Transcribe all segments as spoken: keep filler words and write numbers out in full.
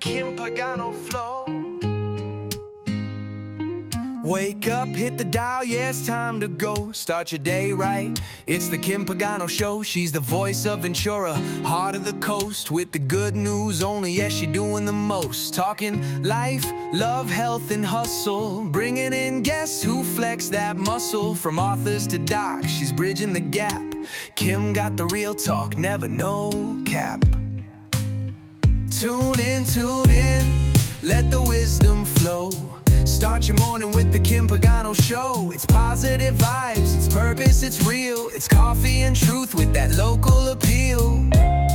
Kim Pagano flow. Wake up, hit the dial, yeah, it's time to go. Start your day right, it's the Kim Pagano Show. She's the voice of Ventura, heart of the coast. With the good news only, yeah, she doing the most. Talking life, love, health, and hustle. Bringing in guests who flex that muscle. From authors to docs, she's bridging the gap. Kim got the real talk, never no cap. Tune in, tune in, let the wisdom flow. Start your morning with the Kim Pagano Show. It's positive vibes, it's purpose, it's real. It's coffee and truth with that local appeal.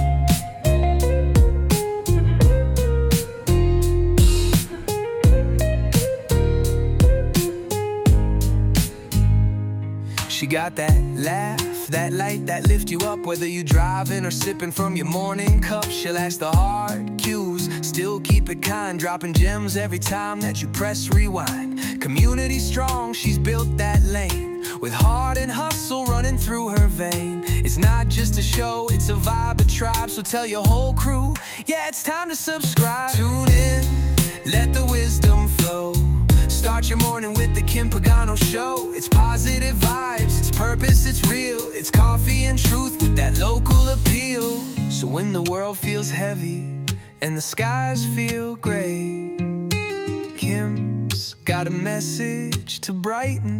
She got that laugh, that light that lift you up. Whether you driving or sipping from your morning cup, she'll ask the hard cues, still keep it kind, dropping gems every time that you press rewind. Community strong, she's built that lane, with heart and hustle running through her vein. It's not just a show, it's a vibe, a tribe. So tell your whole crew, yeah, it's time to subscribe. Tune in, let the wisdom flow. Start your morning with the Kim Pagano Show. It's positive vibes, it's purpose, it's real. It's coffee and truth with that local appeal. So when the world feels heavy and the skies feel gray, Kim's got a message to brighten.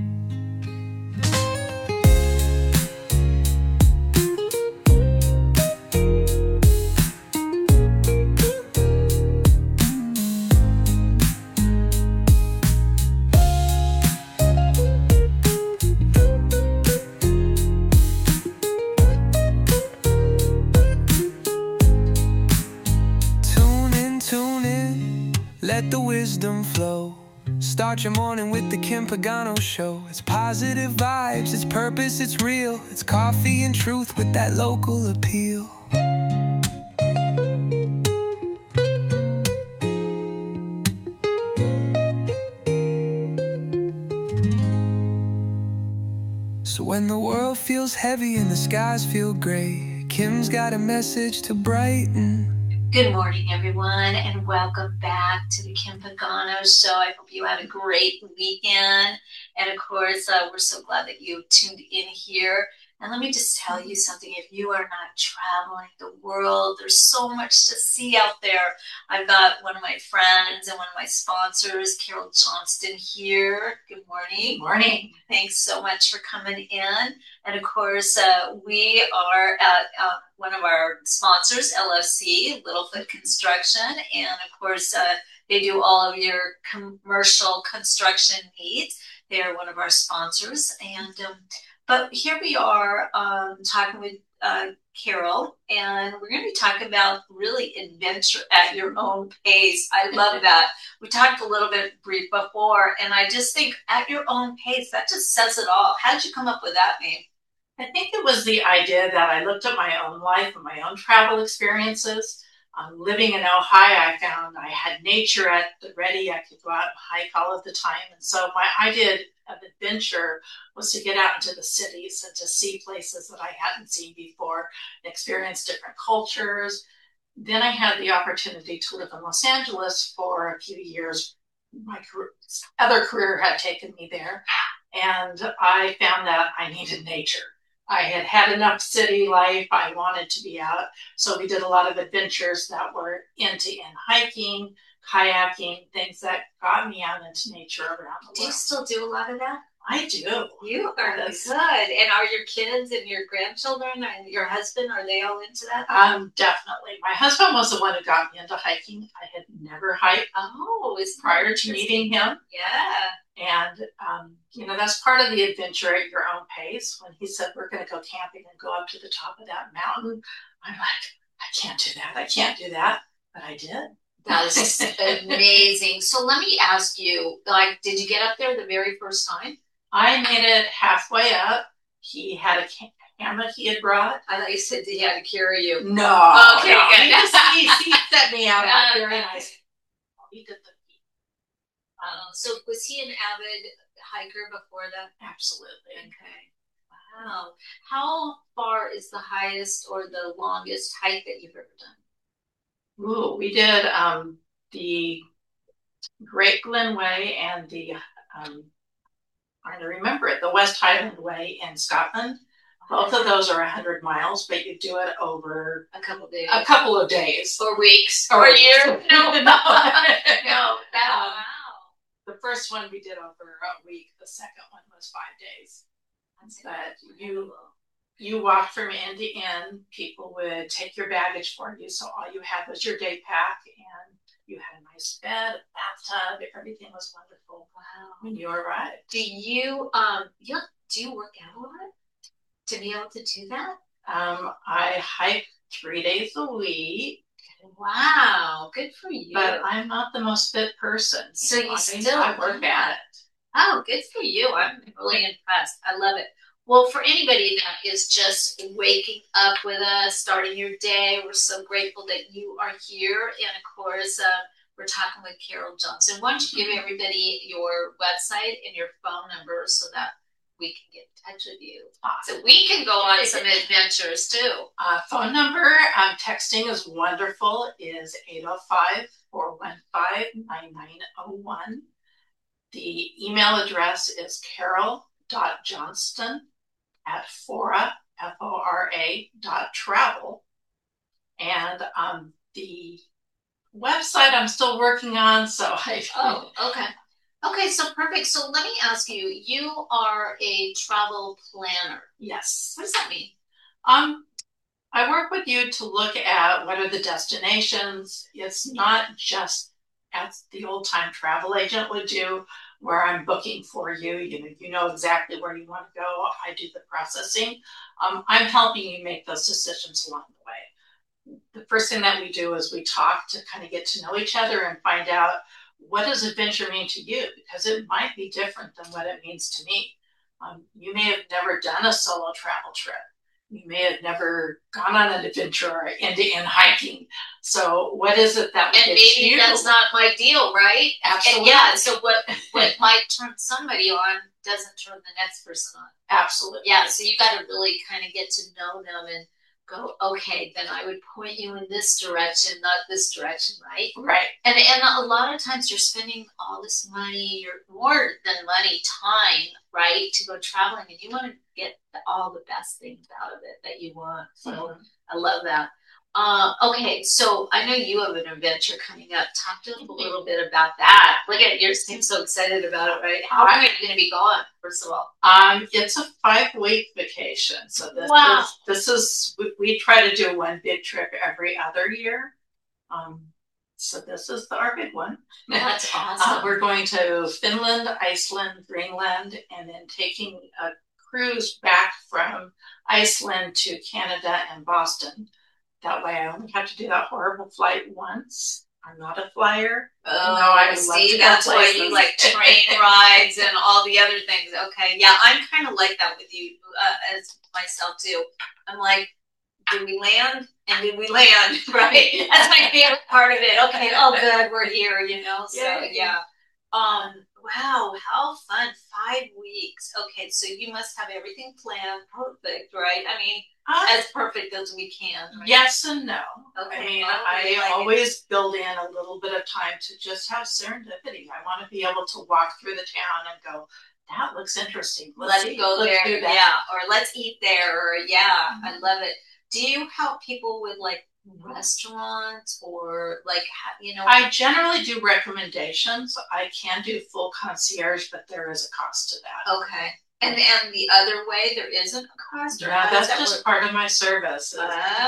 Let the wisdom flow. Start your morning with the Kim Pagano Show. It's positive vibes, it's purpose, it's real. It's coffee and truth with that local appeal. So when the world feels heavy and the skies feel gray, Kim's got a message to brighten. Good morning, everyone, and welcome back to the Kim Pagano Show. I hope you had a great weekend. And of course, uh, we're so glad that you tuned in here. And let me just tell you something. If you are not traveling the world, there's so much to see out there. I've got one of my friends and one of my sponsors, Carol Johnston, here. Good morning. Good morning. Thanks so much for coming in. And of course, uh, we are at uh, one of our sponsors, L F C, Littlefoot Construction. And of course, uh, they do all of your commercial construction needs. They are one of our sponsors. And um, But here we are um, talking with uh, Carol, and we're going to be talking about really adventure at your own pace. I love that. We talked a little bit brief before, and I just think at your own pace, that just says it all. How did you come up with that name? I think it was the idea that I looked at my own life and my own travel experiences. Um, living in Ohio, I found I had nature at the ready. I could go out and hike all of the time. And so my idea of adventure was to get out into the cities and to see places that I hadn't seen before, experience different cultures. Then I had the opportunity to live in Los Angeles for a few years. My career, other career had taken me there. And I found that I needed nature. I had had enough city life. I wanted to be out. So we did a lot of adventures that were end-to-end hiking, kayaking, things that got me out into nature around the world. Do you still do a lot of that? I do. You are yes. Good. And are your kids and your grandchildren and your husband, are they all into that? Um, definitely. My husband was the one who got me into hiking. I had never hiked oh, is prior to meeting him. Yeah. And, um, you know, that's part of the adventure at your own pace. When he said, we're going to go camping and go up to the top of that mountain, I'm like, I can't do that. I can't do that. But I did. That was amazing. So let me ask you, like, did you get up there the very first time? I made it halfway up. He had a hammock he had brought. I thought you said he had to carry you. No. Okay, no. good. He, just, he, he set me out uh, very nice. He did the Um, so was he an avid hiker before that? Absolutely. Okay. Wow. How far is the highest or the longest hike that you've ever done? Ooh, we did um, the Great Glen Way and the, um, trying to remember it, the West Highland Way in Scotland. Both of those are one hundred miles, but you do it over a couple days. A couple of days. Or weeks. Or, or years. No, no. no. That, Um, wow. The first one we did over a week. The second one was five days. But you you walked from end to end. People would take your baggage for you, so all you had was your day pack, and you had a nice bed, a bathtub. Everything was wonderful. Wow. When you arrived. Do you um you do you work out a lot to be able to do that? Um, I hike three days a week. Wow, good for you. But I'm not the most fit person. So you I, still I work at it. Oh, good for you. I'm really impressed. I love it. Well, for anybody that is just waking up with us, starting your day, we're so grateful that you are here. And of course, uh, we're talking with Carol Johnson. Why don't you give everybody your website and your phone number so that we can get in touch with you. So we can go on some adventures too. Uh, phone number, um, texting is wonderful, is eight oh five, four one five, nine nine oh one. The email address is carol.johnston at fora, F O R A, dot travel. And um, the website I'm still working on, so I... Oh, okay. Okay, so perfect. So let me ask you, you are a travel planner. Yes. What does that mean? Um, I work with you to look at what are the destinations. It's not just as the old time travel agent would do, where I'm booking for you. You know, you know exactly where you want to go. I do the processing. Um, I'm helping you make those decisions along the way. The first thing that we do is we talk to kind of get to know each other and find out, what does adventure mean to you? Because it might be different than what it means to me. Um, you may have never done a solo travel trip. You may have never gone on an adventure or end-to-end hiking. So what is it that and maybe you? That's not my deal, right? Absolutely. And yeah, so what, what might turn somebody on doesn't turn the next person on. Absolutely. Yeah, so you got to really kind of get to know them and go, okay, then I would point you in this direction, not this direction, right? Right. And and a lot of times you're spending all this money, you're more than money, time, right, to go traveling, and you want to get the, all the best things out of it that you want. So mm-hmm. I love that. Uh, okay, so I know you have an adventure coming up. Talk to us a little bit about that. Look at you, seem so excited about it, right? How long are you going to be gone, first of all? Um, it's a five-week vacation. So this wow. is, this is we, we try to do one big trip every other year. Um, so this is the, our big one. That's awesome. Uh, we're going to Finland, Iceland, Greenland, and then taking a cruise back from Iceland to Canada and Boston. That way I only have to do that horrible flight once. I'm not a flyer. Oh, no, I see. That's why you like train rides and all the other things. Okay. Yeah, I'm kind of like that with you uh, as myself too. I'm like, did we land? And did we land? Right? That's my favorite part of it. Okay. Oh, good. We're here, you know? So, yeah. yeah. Um, wow. How fun. Five weeks. Okay. So you must have everything planned. Perfect, right? I mean, Uh, as perfect as we can. Right? Yes and no. Okay. I mean, well, I like always it. build in a little bit of time to just have serendipity. I want to be able to walk through the town and go, that looks interesting. Let's, let's go let's there. Do that. Yeah. Or let's eat there. Or yeah, mm-hmm. I love it. Do you help people with like restaurants or like, you know? I generally do recommendations. I can do full concierge, but there is a cost to that. Okay. And and the other way, there isn't a cost? Or yeah, that's that just work? part of my service. Oh.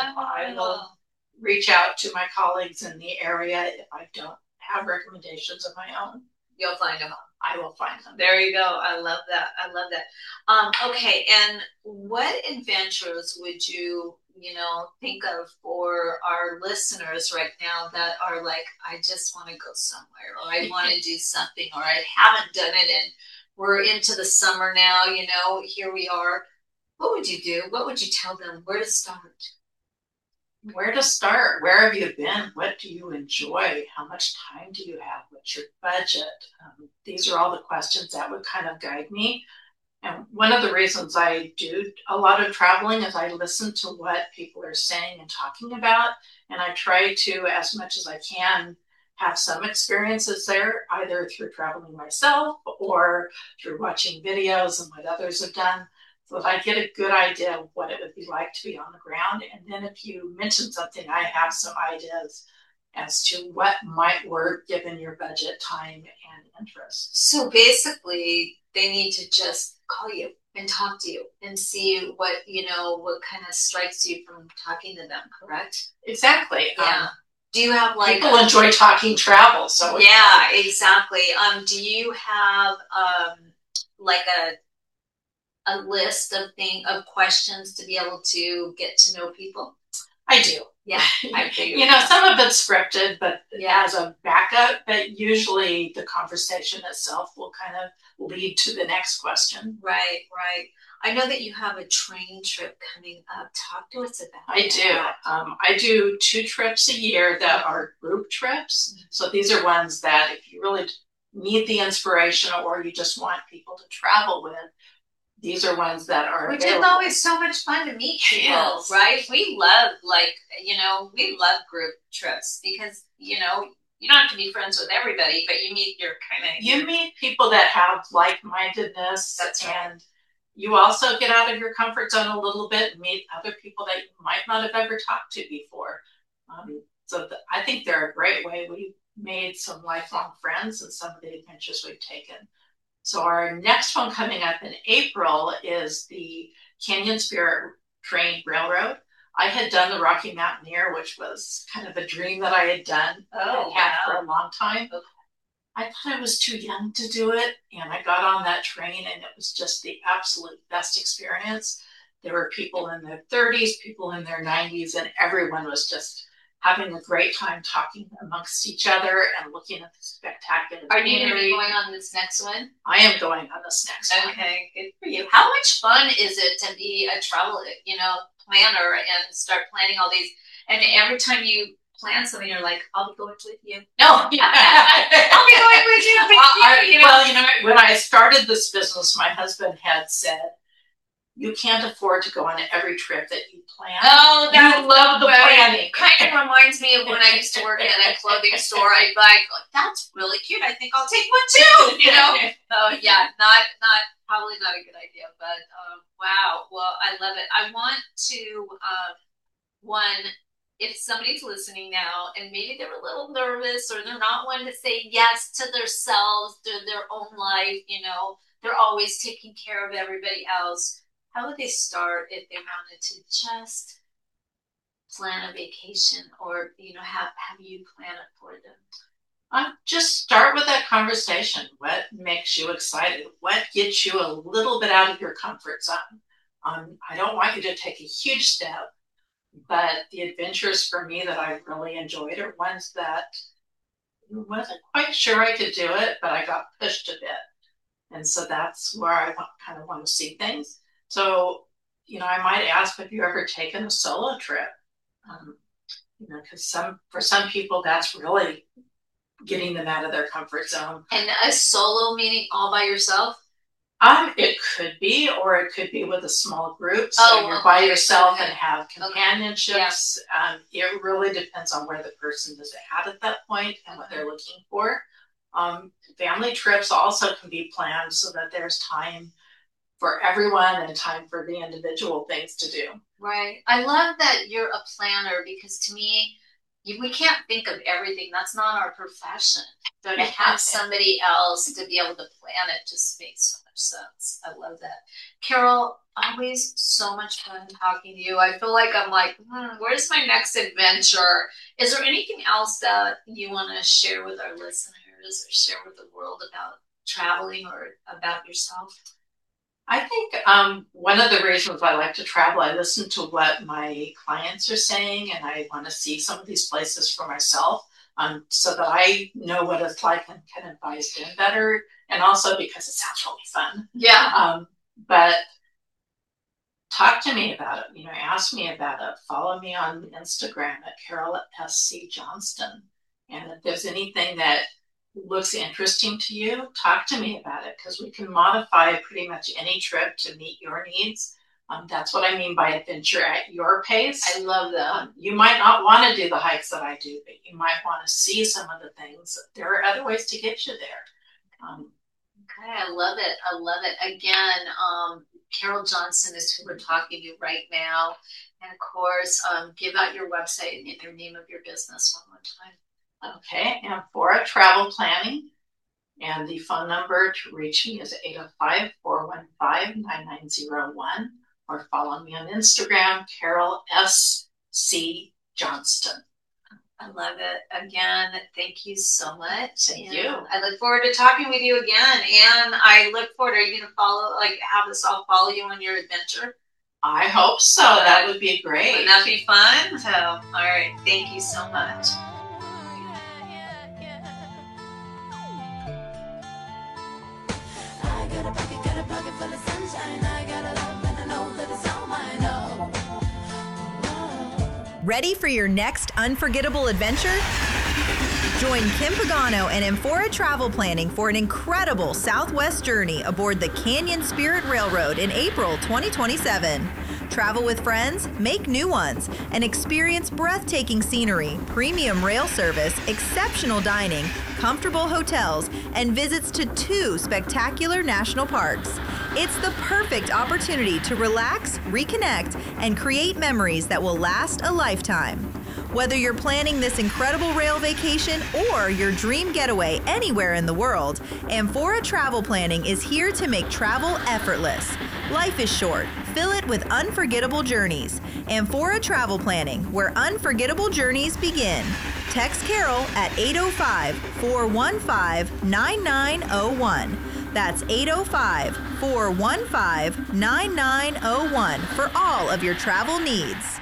I will reach out to my colleagues in the area if I don't have recommendations of my own. You'll find them. I will find them. There you go. I love that. I love that. Um, okay, and what adventures would you, you know, think of for our listeners right now that are like, I just want to go somewhere, or I want to do something, or I haven't done it, and we're into the summer now, you know, here we are. What would you do? What would you tell them? Where to start? Where to start? Where have you been? What do you enjoy? How much time do you have? What's your budget? Um, these are all the questions that would kind of guide me. And one of the reasons I do a lot of traveling is I listen to what people are saying and talking about, and I try to, as much as I can, have some experiences there, either through traveling myself or through watching videos and what others have done, so that I get a good idea of what it would be like to be on the ground. And then if you mention something, I have some ideas as to what might work given your budget, time, and interest. So basically, they need to just call you and talk to you and see what, you know, what kind of strikes you from talking to them, correct? Exactly. Yeah. Um, do you have like people a, enjoy talking travel? So yeah, exactly. Um, do you have um like a a list of thing of questions to be able to get to know people? I do. Yeah, I figured. You know, some of it's scripted, but yeah, as a backup, but usually the conversation itself will kind of lead to the next question. Right, right. I know that you have a train trip coming up. Talk to us about I that. do. Um, I do two trips a year that are group trips. Mm-hmm. So these are ones that if you really need the inspiration or you just want people to travel with, these are ones that are Which available. is always so much fun to meet people, yes. Right? We love, like, you know, we love group trips because, you know, you don't have to be friends with everybody, but you meet your kind of... You your, meet people that have like-mindedness. That's right. And you also get out of your comfort zone a little bit and meet other people that you might not have ever talked to before. Um, so the, I think they're a great way. We've made some lifelong friends in some of the adventures we've taken. So our next one coming up in April is the Canyon Spirit Train Railroad. I had done the Rocky Mountaineer, which was kind of a dream that I had done oh, and had wow. for a long time. Okay. I thought I was too young to do it, and I got on that train, and it was just the absolute best experience. There were people in their thirties, people in their nineties, and everyone was just having a great time talking amongst each other and looking at the spectacular Are you going to be going on this next one? I am going on this next okay, one. Okay, good for you. How much fun is it to be a travel, you know, planner and start planning all these? And every time you plan something, you're like, I'll be going with you. No, I'll be going with you. With I, you, you know? Well, you know, when I started this business, my husband had said, you can't afford to go on every trip that you plan. Oh, that you love the planning. Kind of reminds me of when I used to work at a clothing store. I'd be like, that's really cute. I think I'll take one too. You know? Oh, yeah, not not probably not a good idea. But um, wow, well, I love it. I want to um, one. If somebody's listening now and maybe they're a little nervous or they're not wanting to say yes to themselves, to their own life, you know, they're always taking care of everybody else. How would they start if they wanted to just plan a vacation or, you know, have, have you plan it for them? Uh, just start with that conversation. What makes you excited? What gets you a little bit out of your comfort zone? Um, I don't want you to take a huge step, but the adventures for me that I really enjoyed are ones that I wasn't quite sure I could do it, but I got pushed a bit. And so that's where I want, kind of want to see things. So, you know, I might ask, have you ever taken a solo trip? Um, you know, because some for some people, that's really getting them out of their comfort zone. And a solo meaning all by yourself? Um, it could be, or it could be with a small group. So oh, you're okay. by yourself okay. and have companionships. Okay. Yeah. Um, it really depends on where the person is at at that point and what they're looking for. Um, family trips also can be planned so that there's time for everyone and time for the individual things to do. Right. I love that you're a planner because to me, you, we can't think of everything. That's not our profession. So to have somebody else to be able to plan it just makes so much sense. I love that. Carol, always so much fun talking to you. I feel like I'm like, hmm, where's my next adventure? Is there anything else that you want to share with our listeners or share with the world about traveling or about yourself? I think um, one of the reasons I like to travel, I listen to what my clients are saying, and I want to see some of these places for myself um, so that I know what it's like and can advise them better, and also because it sounds really fun. Yeah. Um, but talk to me about it. You know, ask me about it. Follow me on Instagram at Carol S C Johnston. And if there's anything that looks interesting to you, talk to me about it, because we can modify pretty much any trip to meet your needs. Um, that's what I mean by adventure at your pace. I love that. Um, you might not want to do the hikes that I do, but you might want to see some of the things. There are other ways to get you there. Um, okay, I love it. I love it. Again, um, Carol Johnson is who we're talking to right now. And of course, um, give out your website and your name of your business one more time. Okay, Amphora Travel Planning. And the phone number to reach me is eight oh five, four one five, nine nine zero one. Or follow me on Instagram, Carol S. C. Johnston. I love it. Again, thank you so much. Thank and you. I look forward to talking with you again. And I look forward, are you going to follow, like, have us all follow you on your adventure? I hope so. Uh, that would be great. Wouldn't that be fun? So, all right. Thank you so much. I got a pocket, got a pocket full of sunshine. I got a love and I know that it's all mine. Oh. Ready for your next unforgettable adventure? Join Kim Pagano and Amphora Travel Planning for an incredible Southwest journey aboard the Canyon Spirit Railroad in April twenty twenty-seven. Travel with friends, make new ones, and experience breathtaking scenery, premium rail service, exceptional dining, comfortable hotels, and visits to two spectacular national parks. It's the perfect opportunity to relax, reconnect, and create memories that will last a lifetime. Whether you're planning this incredible rail vacation or your dream getaway anywhere in the world, Amphora Travel Planning is here to make travel effortless. Life is short. Fill it with unforgettable journeys. Amphora Travel Planning, where unforgettable journeys begin. Text Carol at eight oh five, four one five, nine nine oh one. That's eight oh five, four one five, nine nine oh one for all of your travel needs.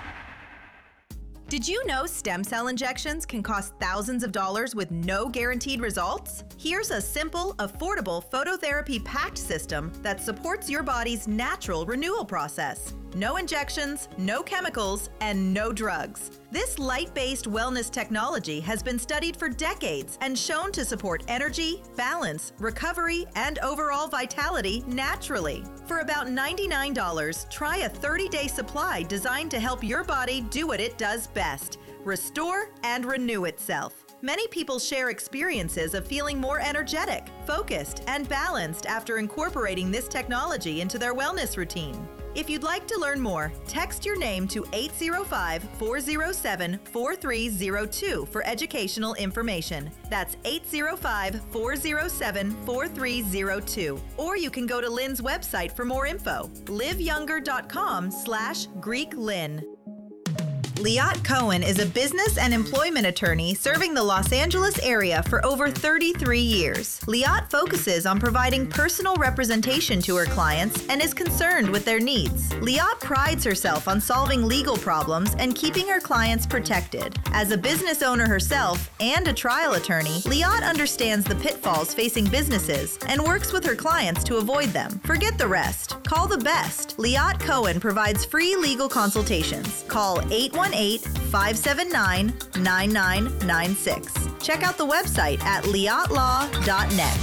Did you know stem cell injections can cost thousands of dollars with no guaranteed results? Here's a simple, affordable phototherapy-packed system that supports your body's natural renewal process. No injections, no chemicals, and no drugs. This light-based wellness technology has been studied for decades and shown to support energy, balance, recovery, and overall vitality naturally. For about ninety-nine dollars, try a thirty-day supply designed to help your body do what it does best: restore and renew itself. Many people share experiences of feeling more energetic, focused, and balanced after incorporating this technology into their wellness routine. If you'd like to learn more, text your name to eight oh five, four oh seven, four three oh two for educational information. That's eight oh five, four oh seven, four three oh two. Or you can go to Lynn's website for more info, liveyounger.com slash Greek Lynn. Liat Cohen is a business and employment attorney serving the Los Angeles area for over thirty-three years. Liat focuses on providing personal representation to her clients and is concerned with their needs. Liat prides herself on solving legal problems and keeping her clients protected. As a business owner herself and a trial attorney, Liat understands the pitfalls facing businesses and works with her clients to avoid them. Forget the rest. Call the best. Liat Cohen provides free legal consultations. Call eight one eight, five seven nine, nine nine nine six. Check out the website at liat law dot net.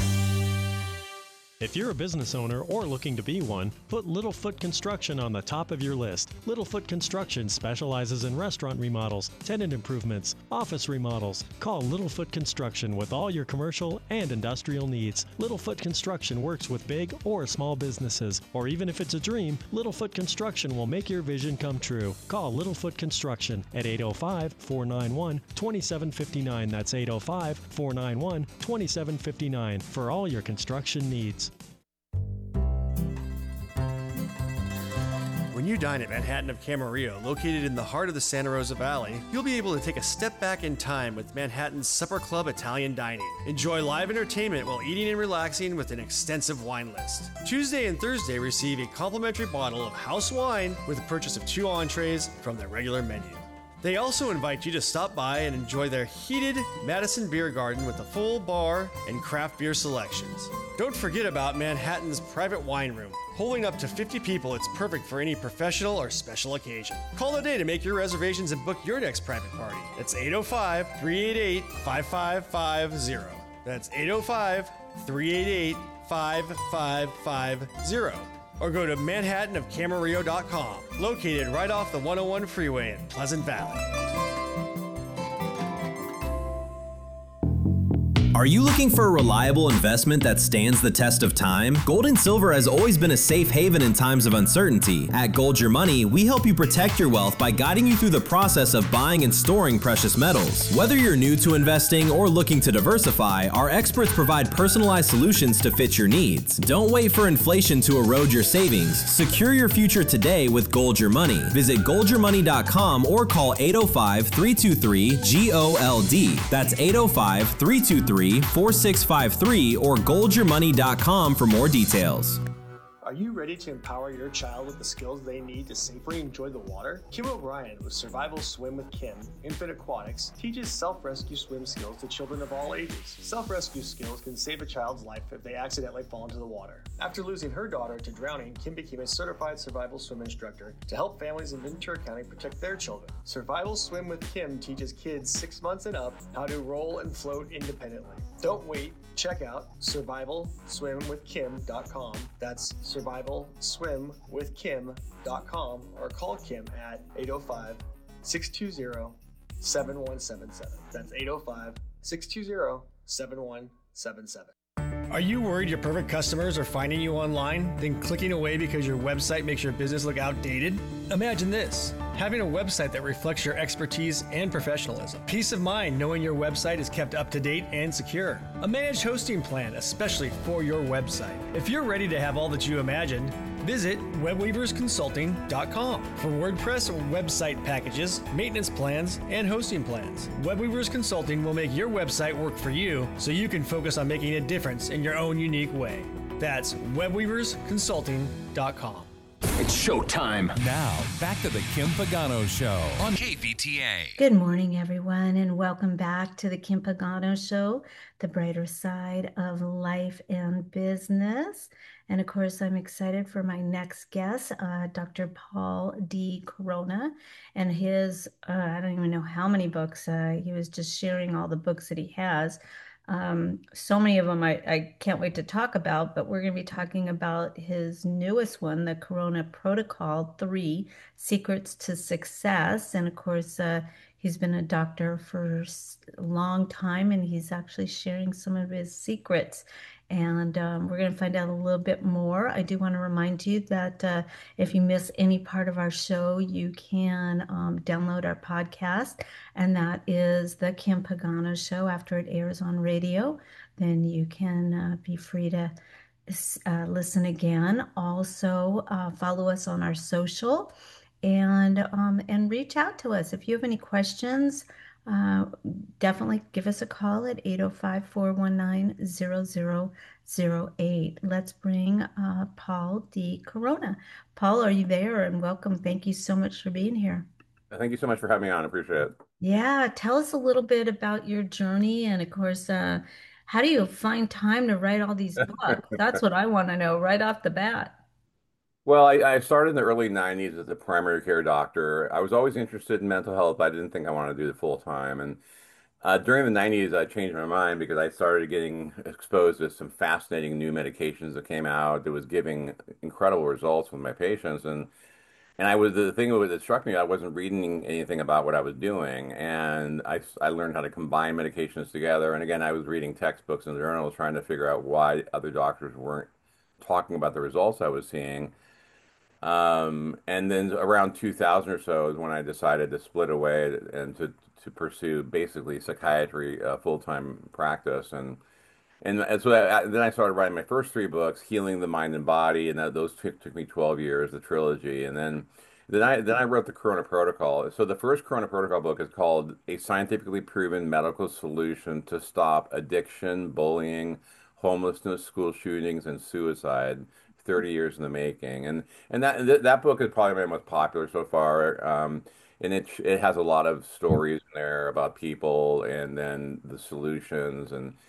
If you're a business owner or looking to be one, put Littlefoot Construction on the top of your list. Littlefoot Construction specializes in restaurant remodels, tenant improvements, office remodels. Call Littlefoot Construction with all your commercial and industrial needs. Littlefoot Construction works with big or small businesses, or even if it's a dream, Littlefoot Construction will make your vision come true. Call Littlefoot Construction at eight oh five, four nine one, two seven five nine. That's eight oh five, four nine one, two seven five nine for all your construction needs. When you dine at Manhattan of Camarillo, located in the heart of the Santa Rosa Valley, you'll be able to take a step back in time with Manhattan's Supper Club Italian Dining. Enjoy live entertainment while eating and relaxing with an extensive wine list. Tuesday and Thursday receive a complimentary bottle of house wine with the purchase of two entrees from their regular menu. They also invite you to stop by and enjoy their heated Madison Beer Garden with a full bar and craft beer selections. Don't forget about Manhattan's private wine room. Holding up to fifty people, it's perfect for any professional or special occasion. Call today to make your reservations and book your next private party. It's eight oh five, three eight eight, five five five zero. That's eight oh five, three eight eight, five five five zero. Or go to manhattan of camarillo dot com, located right off the one oh one freeway in Pleasant Valley. Are you looking for a reliable investment that stands the test of time? Gold and silver has always been a safe haven in times of uncertainty. At Gold Your Money, we help you protect your wealth by guiding you through the process of buying and storing precious metals. Whether you're new to investing or looking to diversify, our experts provide personalized solutions to fit your needs. Don't wait for inflation to erode your savings. Secure your future today with Gold Your Money. Visit gold your money dot com or call eight oh five, three two three, G O L D. That's eight oh five, three two three, four six five three or gold your money dot com for more details. Are you ready to empower your child with the skills they need to safely enjoy the water? Kim O'Brien with Survival Swim with Kim, Infant Aquatics, teaches self-rescue swim skills to children of all ages. Self-rescue skills can save a child's life if they accidentally fall into the water. After losing her daughter to drowning, Kim became a certified survival swim instructor to help families in Ventura County protect their children. Survival Swim with Kim teaches kids six months and up how to roll and float independently. Don't wait. Check out survival swim with kim dot com. That's survival swim with kim dot com or call Kim at eight oh five, six two zero, seven one seven seven. That's eight oh five, six two zero, seven one seven seven. Are you worried your perfect customers are finding you online, then clicking away because your website makes your business look outdated? Imagine this: having a website that reflects your expertise and professionalism. Peace of mind knowing your website is kept up to date and secure. A managed hosting plan, especially for your website. If you're ready to have all that you imagined, visit web weavers consulting dot com for WordPress website packages, maintenance plans, and hosting plans. WebWeavers Consulting will make your website work for you so you can focus on making a difference in your own unique way. That's web weavers consulting dot com. It's showtime. Now, back to the Kim Pagano Show on K V T A. Good morning, everyone, and welcome back to the Kim Pagano Show, the brighter side of life and business. And of course, I'm excited for my next guest, uh, Doctor Paul D. Corona, and his, uh, I don't even know how many books. Uh, he was just sharing all the books that he has. Um, so many of them I, I can't wait to talk about, but we're going to be talking about his newest one, the Corona Protocol three, Secrets to Success. And of course, uh, he's been a doctor for a long time, and he's actually sharing some of his secrets. And um, we're going to find out a little bit more. I do want to remind you that uh, if you miss any part of our show, you can um, download our podcast, and that is the Kim Pagano Show. After it airs on radio, then you can uh, be free to uh, listen again. Also, uh, follow us on our social, and um, and reach out to us if you have any questions. Uh, definitely give us a call at eight oh five, four one nine, zero zero zero eight. Let's bring uh, Paul D. Corona. Paul, are you there? And welcome. Thank you so much for being here. Thank you so much for having me on. I appreciate it. Yeah, tell us a little bit about your journey, and of course, uh, how do you find time to write all these books? That's what I want to know right off the bat. Well, I, I started in the early nineties as a primary care doctor. I was always interested in mental health, but I didn't think I wanted to do it full time. And uh, during the nineties, I changed my mind because I started getting exposed to some fascinating new medications that came out that was giving incredible results with my patients. And and I was the thing that struck me, I wasn't reading anything about what I was doing. And I, I learned how to combine medications together. And again, I was reading textbooks and journals trying to figure out why other doctors weren't talking about the results I was seeing. Um, and then around two thousand or so is when I decided to split away and to, to pursue basically psychiatry uh, full-time practice. And and, and so I, then I started writing my first three books, Healing the Mind and Body, and that, those took, took me twelve years, the trilogy. And then then I then I wrote the Corona Protocol. So the first Corona Protocol book is called A Scientifically Proven Medical Solution to Stop Addiction, Bullying, Homelessness, School Shootings, and Suicide. thirty years in the making, and and that th that book is probably my most popular so far. Um, and it it has a lot of stories in there about people, and then the solutions, and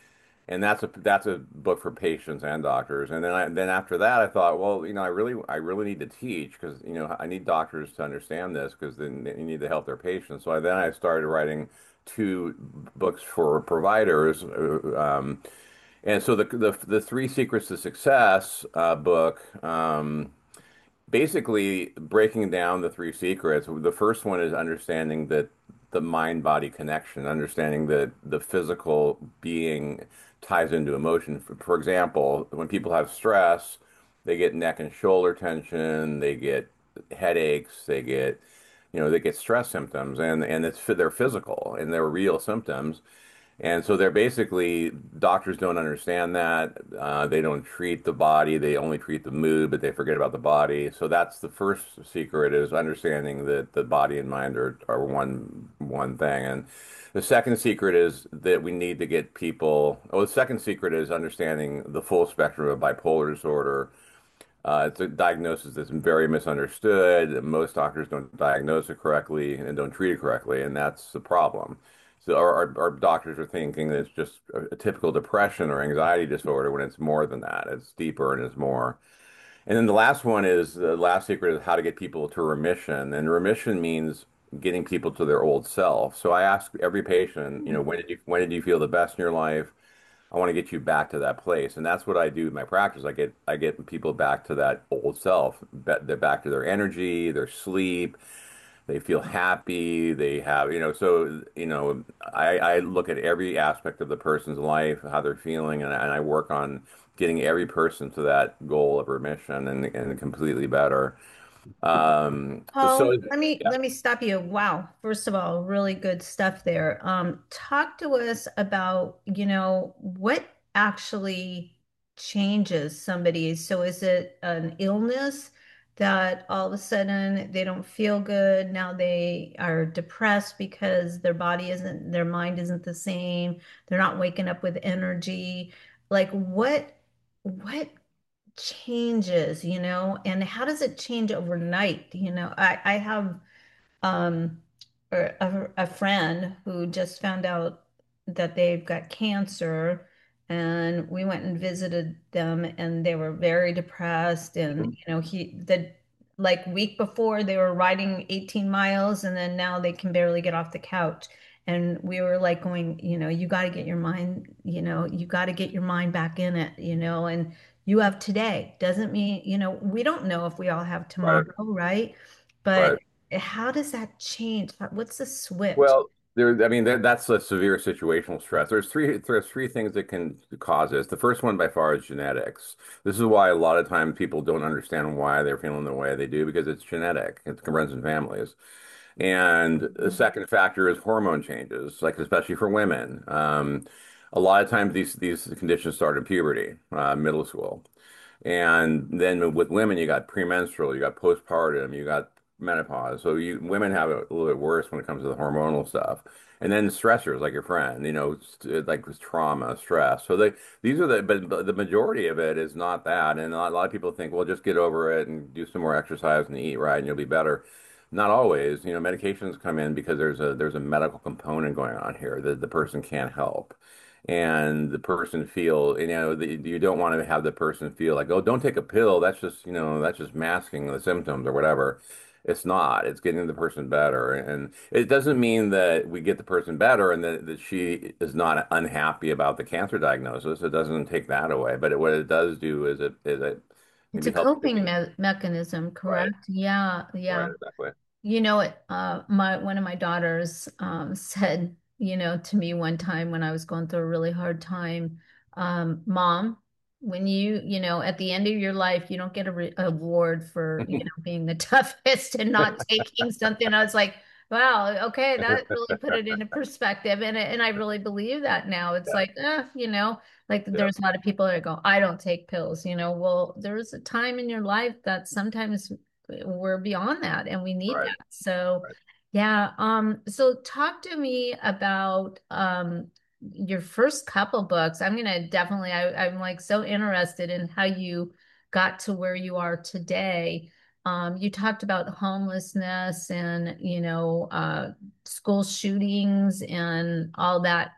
and that's a that's a book for patients and doctors. And then I then after that, I thought, well, you know, I really I really need to teach because you know I need doctors to understand this because then they need to help their patients. So I, then I started writing two books for providers. uh, Um, and so the the the Three Secrets to Success uh, book. Um, basically breaking down the three secrets. The first one is understanding that the mind body connection, understanding that the physical being ties into emotion. For, for example, when people have stress, they get neck and shoulder tension, they get headaches, they get, you know, they get stress symptoms, and and it's they're physical and they're real symptoms. And so they're basically, doctors don't understand that. Uh, they don't treat the body. They only treat the mood, but they forget about the body. So that's the first secret is understanding that the body and mind are, are one one thing. And the second secret is that we need to get people, oh, the second secret is understanding the full spectrum of bipolar disorder. Uh, it's a diagnosis that's very misunderstood. Most doctors don't diagnose it correctly and don't treat it correctly, and that's the problem. So our, our, our doctors are thinking that it's just a, a typical depression or anxiety disorder when it's more than that. It's deeper and it's more. And then the last one is the last secret is how to get people to remission. And remission means getting people to their old self. So I ask every patient, you know, when did you when did you feel the best in your life? I want to get you back to that place, and that's what I do in my practice. I get I get people back to that old self. Ba- They're back to their energy, their sleep. They feel happy. They have, you know, so you know, I, I look at every aspect of the person's life, how they're feeling, and, and I work on getting every person to that goal of remission and and completely better. Um, so Oh, let me yeah. let me stop you. Wow. First of all, really good stuff there. Um, talk to us about, you know, what actually changes somebody. So is it an illness that all of a sudden they don't feel good? Now they are depressed because their body isn't, their mind isn't the same. They're not waking up with energy. Like what what changes, you know, and how does it change overnight? You know, I, I have um, a, a friend who just found out that they've got cancer, and we went and visited them, and they were very depressed. And Mhm. you know, he the like week before they were riding eighteen miles, and then now they can barely get off the couch. And we were like going, you know, you got to get your mind, you know, you got to get your mind back in it, you know, and you have today. Doesn't mean, you know, we don't know if we all have Right, tomorrow, right? But right. how does that change? What's the switch? Well, there, I mean, that, that's a severe situational stress. There's three, there's three things that can cause this. The first one by far is genetics. This is why a lot of times people don't understand why they're feeling the way they do because it's genetic. It runs in families. And the second factor is hormone changes, like especially for women. Um, a lot of times these these conditions start in puberty, uh, middle school. And then with women, you got premenstrual, you got postpartum, you got menopause. So you women have it a little bit worse when it comes to the hormonal stuff. And then stressors like your friend, you know, st- like with trauma, stress. So they these are the but but the majority of it is not that. And a lot, a lot of people think, well, just get over it and do some more exercise and eat right and you'll be better. Not always. You know, medications come in because there's a there's a medical component going on here that the person can't help and the person feel, you know, the, you don't want to have the person feel like, oh, don't take a pill. That's just, you know, that's just masking the symptoms or whatever. It's not. It's getting the person better. And it doesn't mean that we get the person better and that, that she is not unhappy about the cancer diagnosis. It doesn't take that away. But it, what it does do is it is it It's a maybe helps. coping me mechanism, Right. correct? Yeah, Right. yeah. Exactly. You know, it, uh, my one of my daughters um, said, you know, to me one time when I was going through a really hard time, um, Mom, when you, you know, at the end of your life, you don't get a re award for, you know, being the toughest and not taking something. I was like, wow, okay, that really put it into perspective, and it- and I really believe that now. It's Yeah. like, eh, you know, like Yeah. there's a lot of people that go, I don't take pills, you know. Well, there's a time in your life that sometimes we're beyond that and we need Right. that. So Right. yeah, um, so talk to me about um your first couple books. I'm gonna definitely I, I'm like so interested in how you got to where you are today. Um, you talked about homelessness and you know uh school shootings and all that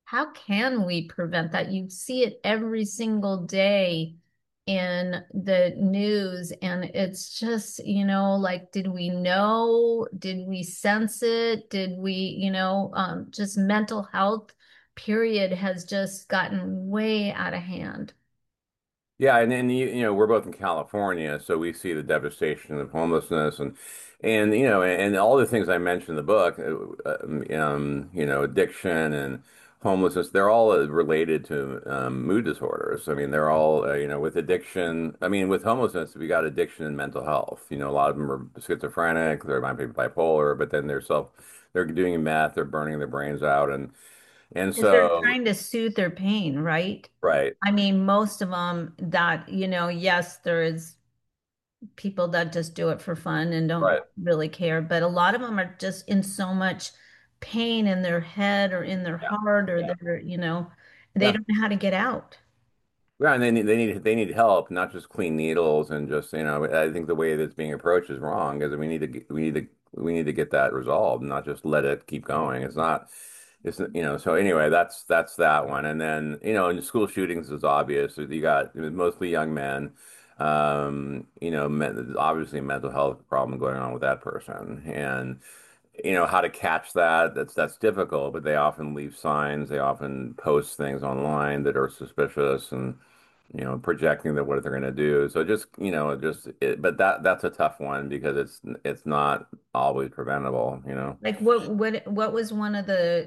how can we prevent that? You see it every single day in the news, and it's just, you know, like, did we know? Did we sense it? Did we, you know, um, just mental health, period, has just gotten way out of hand. Yeah, and then you, you know we're both in California, so we see the devastation of homelessness and and you know and all the things I mentioned in the book, uh, um, um, you know, addiction and homelessness, they're all uh, related to um, mood disorders. I mean, they're all uh, you know with addiction. I mean, with homelessness, we got addiction and mental health. You know, a lot of them are schizophrenic, they might be bipolar, but then they're self, they're doing meth, they're burning their brains out, and and Because they're so trying to soothe their pain, right? right, I mean, most of them that, you know, yes, there is people that just do it for fun and don't right. really care, but a lot of them are just in so much pain in their head or in their Yeah, heart or yeah. their, you know, they Yeah. don't know how to get out. Yeah, and they need they need they need help, not just clean needles and just, you know, I think the way that's being approached is wrong because we need to get, we need to we need to get that resolved, not just let it keep going. It's not it's you know, so anyway, that's that's that one. And then, you know, in school shootings is obvious. You got mostly young men. Um, you know, men, obviously a mental health problem going on with that person. And you know how to catch that, that's that's difficult, but they often leave signs, they often post things online that are suspicious and you know projecting that what they're going to do. So just you know just it, but that that's a tough one because it's it's not always preventable, you know. Like what what what was one of the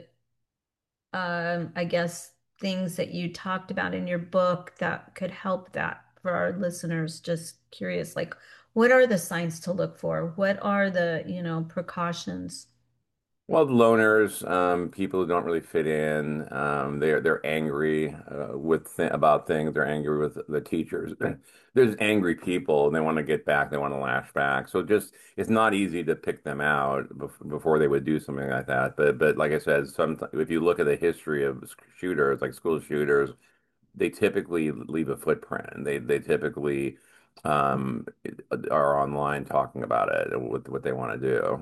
um I guess things that you talked about in your book that could help that for our listeners? Just curious, like what are the signs to look for? What are the, you know, precautions? Well, the loners, um, people who don't really fit in, um, they're they're angry uh, with th about things. They're angry with the teachers. There's angry people, and they want to get back. They want to lash back. So just it's not easy to pick them out bef before they would do something like that. But but like I said, some if you look at the history of shooters, like school shooters, they typically leave a footprint. They they typically um, are online talking about it and what what they want to do.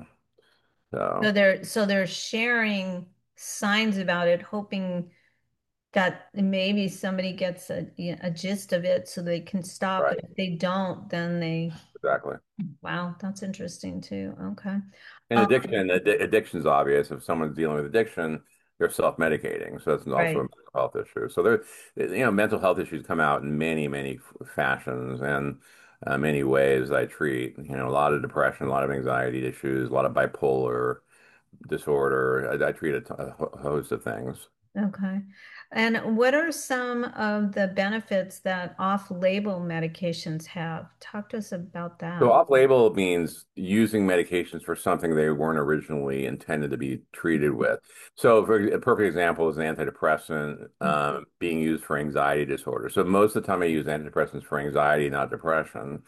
So So. they're so they're sharing signs about it, hoping that maybe somebody gets a, a gist of it so they can stop. But Right. if they don't, then they, Exactly. wow, that's interesting too. Okay. And Um, addiction, ad addiction's obvious. If someone's dealing with addiction, they're self-medicating. So that's also a right. mental health issue. So there, you know, mental health issues come out in many, many fashions and uh, many ways I treat. You know, a lot of depression, a lot of anxiety issues, a lot of bipolar disorder. I, I treat a, t a ho- host of things. Okay. And what are some of the benefits that off-label medications have? Talk to us about So that. off-label means using medications for something they weren't originally intended to be treated with. So for a perfect example is an antidepressant um, being used for anxiety disorder. So most of the time I use antidepressants for anxiety, not depression.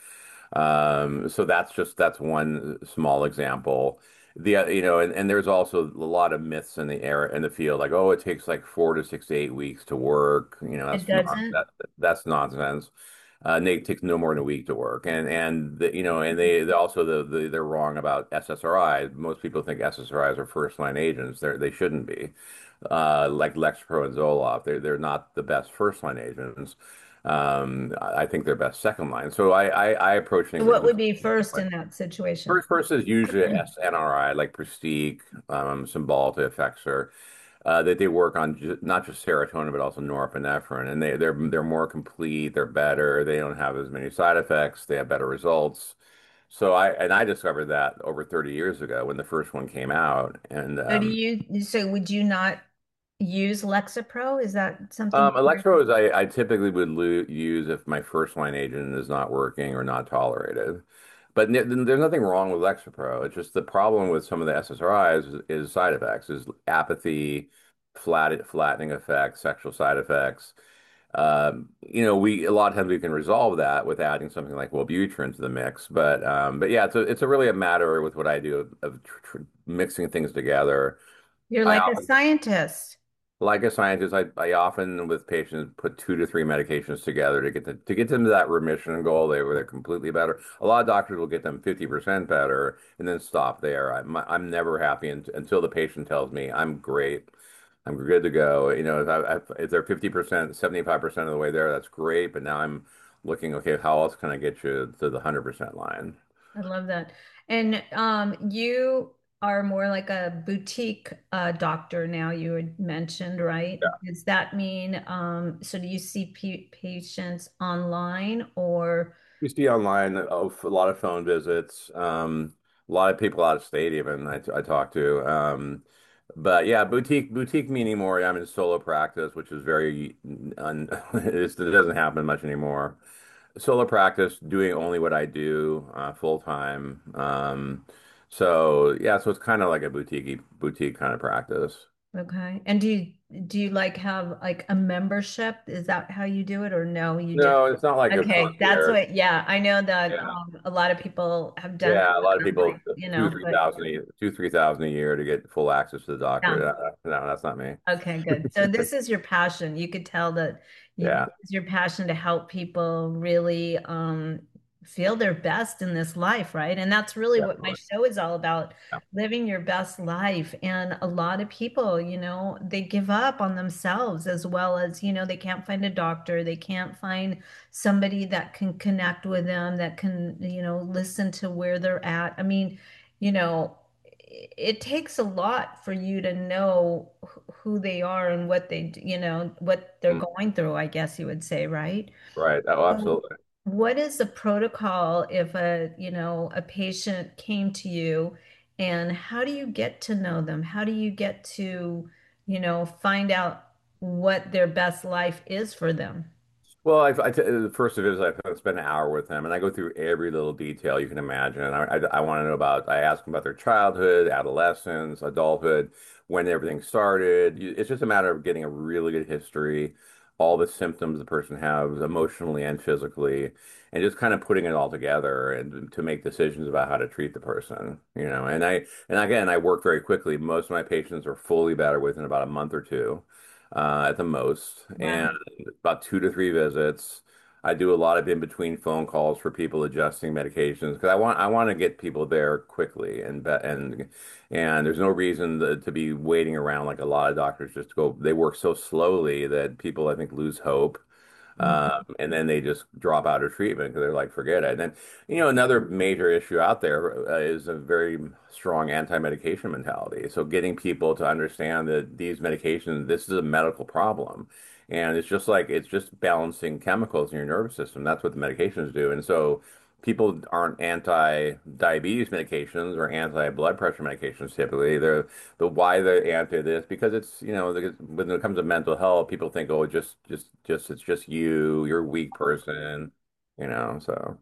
Um, so that's just that's one small example. The uh, you know, and, and there's also a lot of myths in the air in the field, like, oh, it takes like four to six to eight weeks to work. You know, It that's not doesn't? that that's nonsense. Uh, and it takes no more than a week to work, and and the, you know, and they, they also the, the they're wrong about S S R Is. Most people think S S R Is are first line agents. They're they shouldn't be. Uh, like Lexapro and Zoloft, they're they're not the best first line agents. Um, I I think they're best second line. So I I, I approach So things a what would completely be different first way. in that situation? First, first is usually S N R I, like Pristiq, um, Cymbalta, Effexor, uh, that they work on ju not just serotonin but also norepinephrine, and they they're they're more complete, they're better, they don't have as many side effects, they have better results. So I and I discovered that over thirty years ago when the first one came out, and So do um, you, so would you not use Lexapro? Is that something? Um, electrodes I, I typically would lo use if my first line agent is not working or not tolerated. But n there's nothing wrong with Lexapro. It's just the problem with some of the S S R Is is, is side effects, is apathy, flat flattening effects, sexual side effects. Um, you know, we a lot of times we can resolve that with adding something like Wellbutrin to the mix. But um, but yeah, it's a, it's a really a matter with what I do of, of tr tr mixing things together. You're I like a often scientist. like a scientist, I, I often with patients put two to three medications together to get to, to get them to that remission goal. They where they're completely better. A lot of doctors will get them fifty percent better and then stop there. I'm I'm never happy un until the patient tells me I'm great. I'm good to go. You know, if, I, if if they're fifty percent, seventy-five percent of the way there, that's great. But now I'm looking, okay, how else can I get you to the one hundred percent line? I love that. And um, you are more like a boutique uh, doctor now, you had mentioned, right? Does that mean, um, so do you see p patients online or? You see online oh, a lot of phone visits, um, a lot of people out of state even I, I talk to. Um, but yeah, boutique boutique meaning more. I'm in solo practice, which is very un, it's, it doesn't happen much anymore. Solo practice, doing only what I do uh, full time. Um, so yeah, so it's kind of like a boutique boutique kind of practice. Okay. And do you do you like have like a membership? Is that how you do it or no, you just No, it's not like a okay, that's concierge. what yeah, I know that Yeah. um a lot of people have done Yeah, a lot of that, people like, you two, know, three but thousand, a year- two, three thousand a year to get full access to the yeah. doctor. Uh, No, that's not me. Okay, good. So this is your passion. You could tell that you Yeah, it's your passion to help people really um feel their best in this life, right? And that's really what my definitely. show is all about, Yeah. living your best life. And a lot of people, you know, they give up on themselves as well as, you know, they can't find a doctor, they can't find somebody that can connect with them, that can, you know, listen to where they're at. I mean, you know, it takes a lot for you to know who they are and what they, you know, what they're Mm, going through, I guess you would say, right? right. Oh, So absolutely. what is the protocol if a, you know, a patient came to you, and how do you get to know them? How do you get to, you know, find out what their best life is for them? Well, I, I t the first of it is I spend an hour with them, and I go through every little detail you can imagine. And I, I, I want to know about. I ask them about their childhood, adolescence, adulthood, when everything started. You- It's just a matter of getting a really good history, all the symptoms the person has emotionally and physically, and just kind of putting it all together and to make decisions about how to treat the person. You know, and I and again, I work very quickly. Most of my patients are fully better within about a month or two uh, at the most, and Wow. about two to three visits. I do a lot of in between phone calls for people adjusting medications because I want I want to get people there quickly and be- and and there's no reason to, to be waiting around like a lot of doctors just go. They work so slowly that people I think lose hope. Um, and then they just drop out of treatment because they're like, forget it. And then, you know, another major issue out there uh, is a very strong anti-medication mentality. So getting people to understand that these medications, this is a medical problem. And it's just like, it's just balancing chemicals in your nervous system. That's what the medications do. And so people aren't anti-diabetes medications or anti-blood pressure medications typically. They're the why they're anti this because it's you know the, when it comes to mental health, people think oh just just just it's just you, you're a weak person, you know. So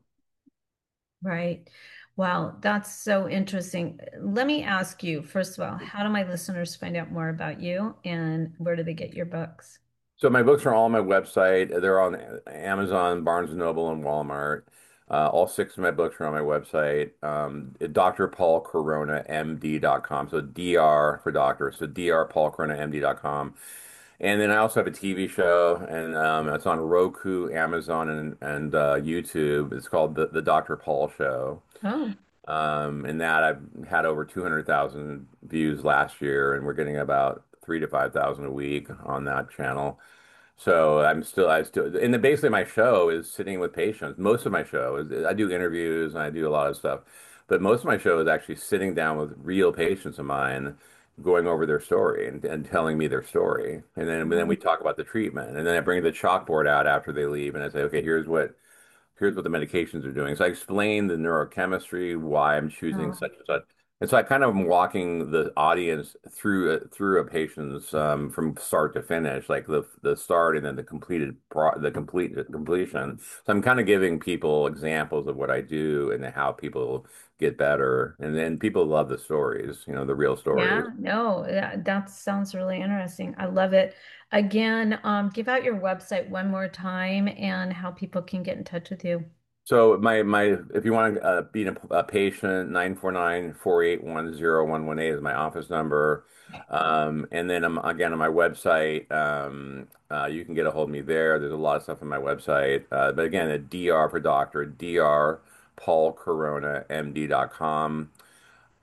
Right. Wow, that's so interesting. Let me ask you, first of all, how do my listeners find out more about you, and where do they get your books? so my books are all on my website. They're on Amazon, Barnes and Noble, and Walmart. Uh, all six of my books are on my website. Um, Doctor Paul Corona M D dot com. So D R for doctor. So D R Paul Corona M D dot com. And then I also have a T V show, and um, it's on Roku, Amazon, and and uh, YouTube. It's called the the Doctor Paul Show. Oh, Um, and that I've had over two hundred thousand views last year, and we're getting about three to five thousand a week on that channel. So I'm still, I still, and then basically my show is sitting with patients. Most of my show is, I do interviews and I do a lot of stuff, but most of my show is actually sitting down with real patients of mine, going over their story and, and telling me their story. And then, and then we talk about the treatment. And then I bring the chalkboard out after they leave and I say, okay, here's what here's what the medications are doing. So I explain the neurochemistry, why I'm choosing oh, such and such. And so I kind of am walking the audience through a, through a patient's um, from start to finish, like the the start and then the completed pro the complete the completion. So I'm kind of giving people examples of what I do and how people get better. And then people love the stories, you know, the real stories. yeah, no, that, that sounds really interesting. I love it. Again, um, give out your website one more time and how people can get in touch with you. So my my if you want to uh, be a, a patient, nine four nine, four eight one, zero one one eight is my office number. Um, and then I'm again on my website. Um, uh, you can get a hold of me there. There's a lot of stuff on my website. Uh, but again, a D R for doctor, D R Paul Corona M D dot com.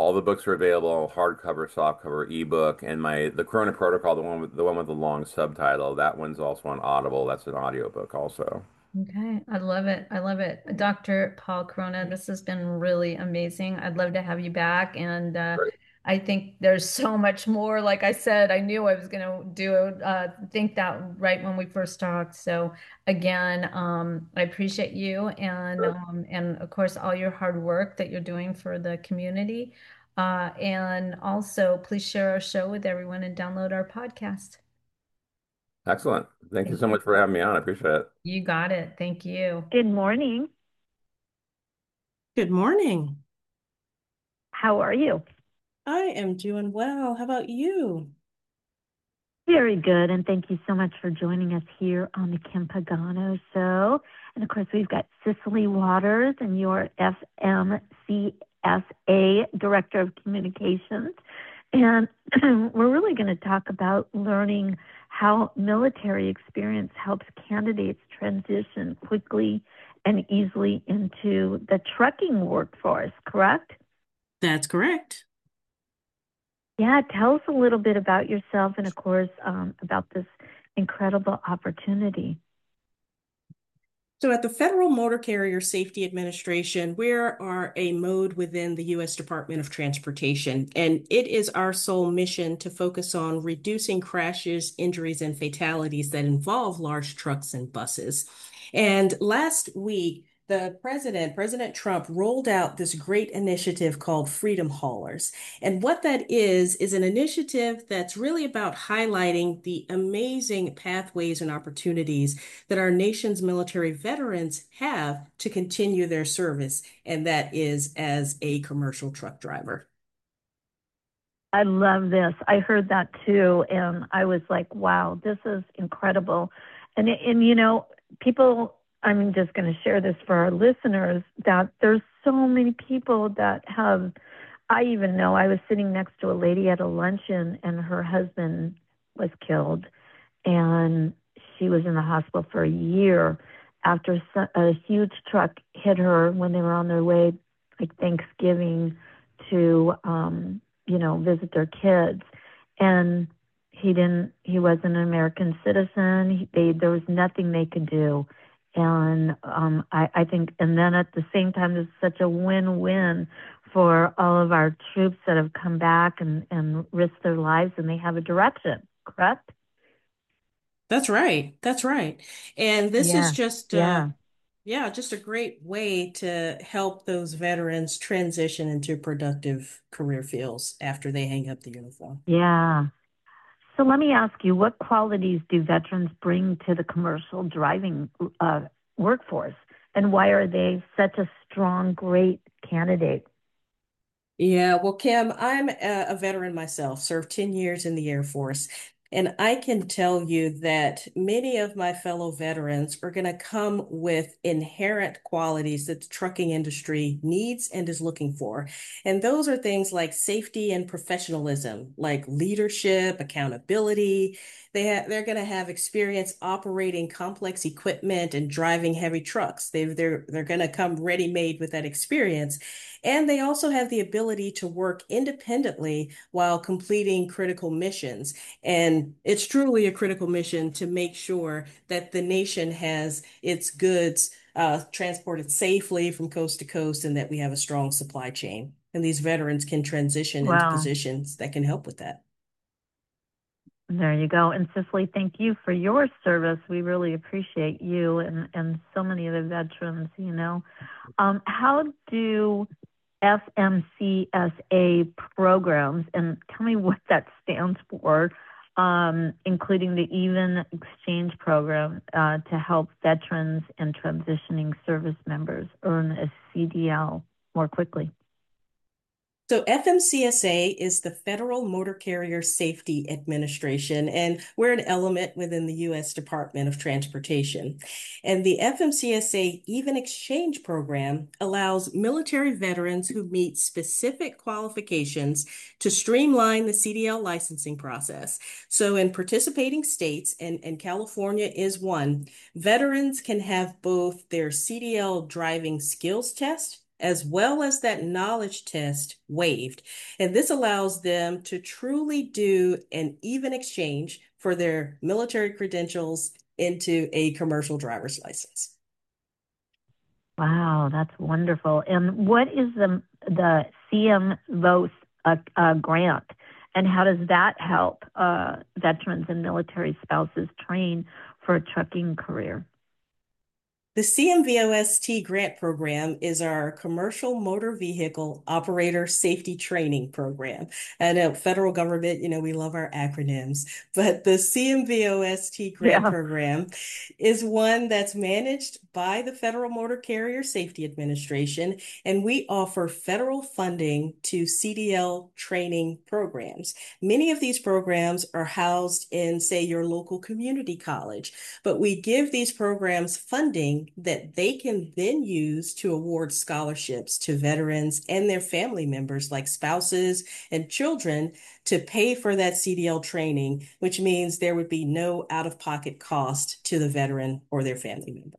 all the books are available, hardcover, softcover, ebook, and my the Corona Protocol, the one with the one with the long subtitle, that one's also on Audible. That's an audiobook also. Okay, I love it. I love it. doctor Paul Corona, this has been really amazing. I'd love to have you back. And uh, Great. I think there's so much more. Like I said, I knew I was going to do uh, think that right when we first talked. So again, um, I appreciate you and um, and of course all your hard work that you're doing for the community. Uh, and also, please share our show with everyone and download our podcast. Excellent. Thank you Thank so you. much for having me on. I appreciate it. You got it. Thank you. Good morning. Good morning. How are you? I am doing well. How about you? Very good. And thank you so much for joining us here on the Kim Pagano Show. And of course, we've got Cicely Waters and your F M C S A Director of Communications. And we're really going to talk about learning how military experience helps candidates transition quickly and easily into the trucking workforce, correct? That's correct. Yeah, tell us a little bit about yourself and, of course, um, about this incredible opportunity. So at the Federal Motor Carrier Safety Administration, we are a mode within the U S Department of Transportation, and it is our sole mission to focus on reducing crashes, injuries, and fatalities that involve large trucks and buses. And last week, the president, President Trump, rolled out this great initiative called Freedom Haulers. And what that is, is an initiative that's really about highlighting the amazing pathways and opportunities that our nation's military veterans have to continue their service, and that is as a commercial truck driver. I love this. I heard that too, and I was like, wow, this is incredible. And, and you know, people... I'm just going to share this for our listeners, that there's so many people that have, I even know I was sitting next to a lady at a luncheon and her husband was killed, and she was in the hospital for a year after a huge truck hit her when they were on their way, like Thanksgiving, to, um, you know, visit their kids. And he didn't, he wasn't an American citizen. He, they, there was nothing they could do. And um, I, I think, and then at the same time, it's such a win-win for all of our troops that have come back and, and risked their lives, and they have a direction, correct? That's right. That's right. And this yeah. is just, uh, yeah. yeah, just a great way to help those veterans transition into productive career fields after they hang up the uniform. Yeah. So let me ask you, what qualities do veterans bring to the commercial driving uh, workforce, and why are they such a strong, great candidate? Yeah, well, Kim, I'm a, a veteran myself, served ten years in the Air Force. And I can tell you that many of my fellow veterans are going to come with inherent qualities that the trucking industry needs and is looking for. And those are things like safety and professionalism, like leadership, accountability. They ha- they're going to have experience operating complex equipment and driving heavy trucks. They, they're, they're going to come ready-made with that experience. And they also have the ability to work independently while completing critical missions. And it's truly a critical mission to make sure that the nation has its goods uh, transported safely from coast to coast, and that we have a strong supply chain. And these veterans can transition wow. into positions that can help with that. There you go. And Cicely, thank you for your service. We really appreciate you and, and so many of the veterans, you know. Um, how do F M C S A programs, and tell me what that stands for, um, including the Even Exchange Program, uh, to help veterans and transitioning service members earn a C D L more quickly? So F M C S A is the Federal Motor Carrier Safety Administration, and we're an element within the U S Department of Transportation. And the F M C S A Even Exchange Program allows military veterans who meet specific qualifications to streamline the C D L licensing process. So in participating states, and, and California is one, veterans can have both their C D L driving skills test as well as that knowledge test waived. And this allows them to truly do an even exchange for their military credentials into a commercial driver's license. Wow, that's wonderful. And what is the the C M V O S uh, uh, grant, and how does that help uh, veterans and military spouses train for a trucking career? The C M V O S T grant program is our Commercial Motor Vehicle Operator Safety Training Program. I know federal government, you know, we love our acronyms, but the C M V O S T grant Yeah. program is one that's managed by the Federal Motor Carrier Safety Administration, and we offer federal funding to C D L training programs. Many of these programs are housed in, say, your local community college, but we give these programs funding that they can then use to award scholarships to veterans and their family members, like spouses and children, to pay for that C D L training, which means there would be no out-of-pocket cost to the veteran or their family member.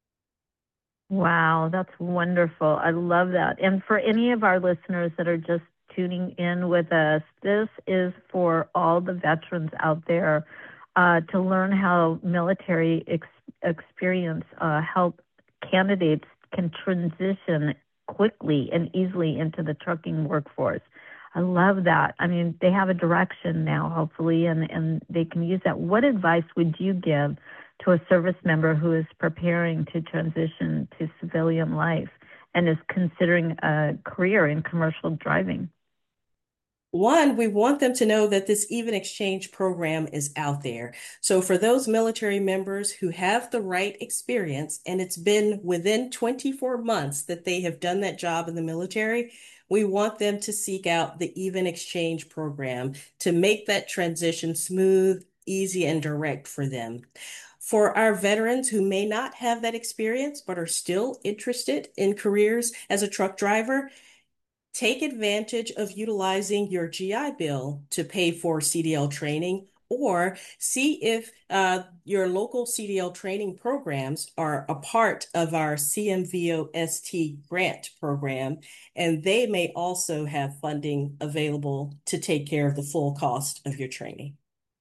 Wow, that's wonderful. I love that. And for any of our listeners that are just tuning in with us, this is for all the veterans out there uh, to learn how military ex- experience uh, help candidates can transition quickly and easily into the trucking workforce. I love that. I mean, they have a direction now, hopefully, and, and they can use that. What advice would you give to a service member who is preparing to transition to civilian life and is considering a career in commercial driving? One, we want them to know that this even exchange program is out there. So for those military members who have the right experience and it's been within twenty-four months that they have done that job in the military, we want them to seek out the even exchange program to make that transition smooth, easy, and direct for them. For our veterans who may not have that experience but are still interested in careers as a truck driver, take advantage of utilizing your G I Bill to pay for C D L training, or see if uh, your local C D L training programs are a part of our C M V O S T grant program, and they may also have funding available to take care of the full cost of your training.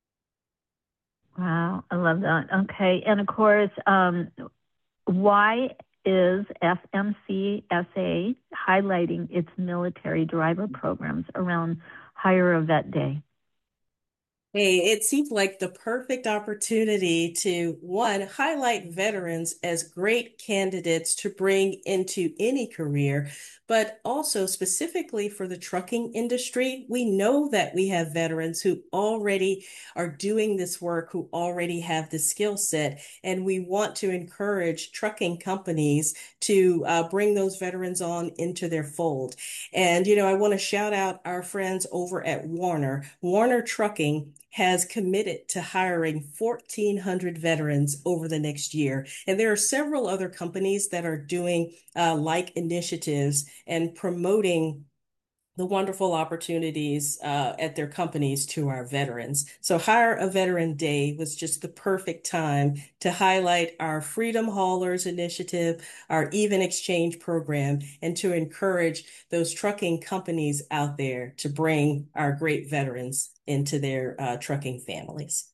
Wow, I love that. Okay, and of course, um, why is F M C S A highlighting its military driver programs around Hire a Vet Day? Hey, it seems like the perfect opportunity to, one, highlight veterans as great candidates to bring into any career, but also specifically for the trucking industry. We know that we have veterans who already are doing this work, who already have the skill set, and we want to encourage trucking companies to uh, bring those veterans on into their fold. And, you know, I want to shout out our friends over at Warner. Warner Trucking has committed to hiring fourteen hundred veterans over the next year. And there are several other companies that are doing uh, like initiatives and promoting the wonderful opportunities uh, at their companies to our veterans. So Hire a Veteran Day was just the perfect time to highlight our Freedom Haulers initiative, our Even Exchange program, and to encourage those trucking companies out there to bring our great veterans into their uh, trucking families.